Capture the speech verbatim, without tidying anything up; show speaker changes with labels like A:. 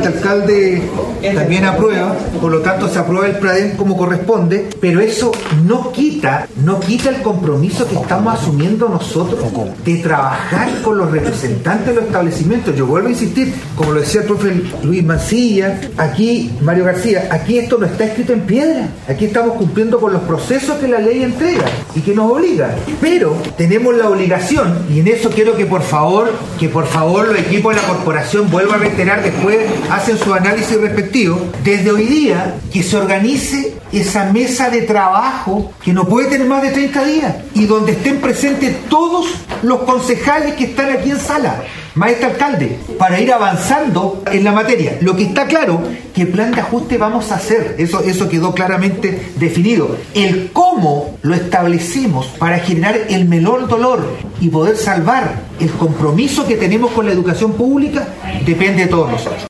A: este alcalde también aprueba, por lo tanto se aprueba el PRADEM como corresponde, pero eso no quita, no quita el compromiso que estamos asumiendo nosotros de trabajar con los representantes de los establecimientos. Yo vuelvo a insistir, como lo decía el profe Luis Mancilla, aquí Mario García, aquí esto no está escrito en piedra, aquí estamos cumpliendo con los procesos que la ley entrega y que nos obliga, pero tenemos la obligación, y en eso quiero que por favor, que por favor los equipos de la corporación vuelvan a reiterar, después hacen su análisis respectivo, desde hoy día que se organice esa mesa de trabajo que no puede tener más de treinta días y donde estén presentes todos los concejales que están aquí en sala, más este alcalde, para ir avanzando en la materia. Lo que está claro, que plan de ajuste vamos a hacer, eso, eso quedó claramente definido. El cómo lo establecemos para generar el menor dolor y poder salvar el compromiso que tenemos con la educación pública depende de todos nosotros.